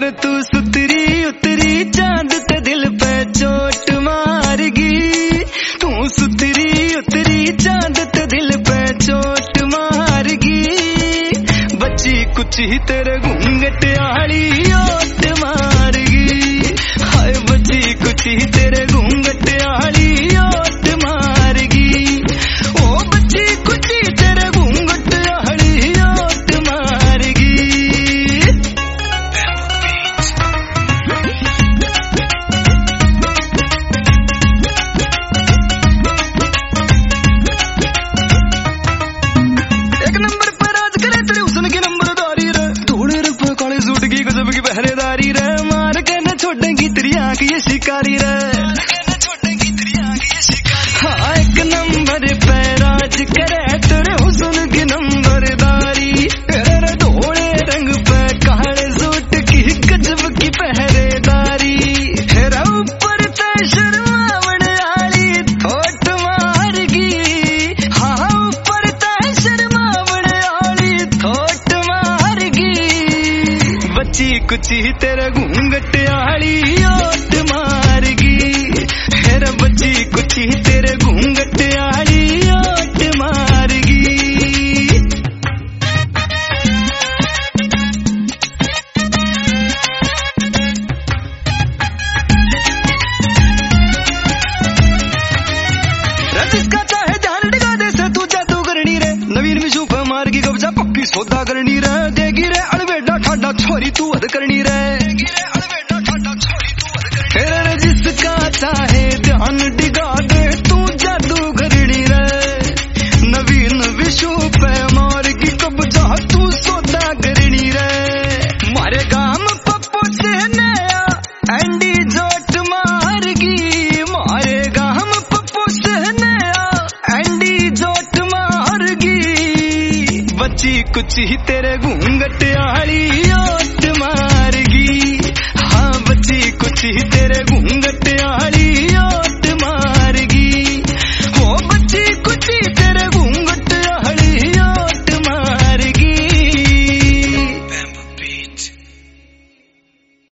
फिर तू सुतरी उतरी चांद ते दिल पे चोट मारगी। तू सुतरी उतरी चांद ते दिल पे चोट मारगी। बच्ची कुछ ही तेरे घूंघट आली ओट मारगी। हाय बच्ची कुछ ही तेरे घूंघट आली ओट मारगी। ओ बच्ची कुछ ही तेरे घूंघट आली ओट मारगी। एक नंबर पर आज करे तेरे हुस्न की नंबरदारी रे। थोड़े रंग पे काले सूट की गजब की पहरेदारी रे। मार के न छोड़ेगी तेरी आंख ये शिकारी रे। हाँ एक नंबर पे राज करे तेरे हुस्न की नंबरदारी। तेरे थोड़े रंग पे काले सूट की गजब की पहरेदारी। तेरा ऊपर ते शर्मावण आली थोट मारगी। हाँ ऊपर ते शर्मावण आली थोट मारगी। बच्ची कुछ ही तेरे घूंघट आली ओट मारगी। हेरा बच्ची कुछ ही तेरे घूंघट आली ओट मारगी। जिसका चाहे ध्यान डिगा दे से तू जादू करनी रे। नवीन विशु पे मार की कब्जा पक्की सौदा करनी रे। देगी रे अड़बेडा ठाडा छोरी तू हद करनी रे। फिर जिसका चाहे ध्यान डिगा दे तू जादू करनी रे। नवीन विशु पे मार की कब्जा तू सौदा करनी रे। मारे गाम पप्पू से नया एंडी जोट मारगी। मारे गाम पप्पू से नया एंडी जोट मारगी। बच्ची कुछ ही तेरे घूंघट आली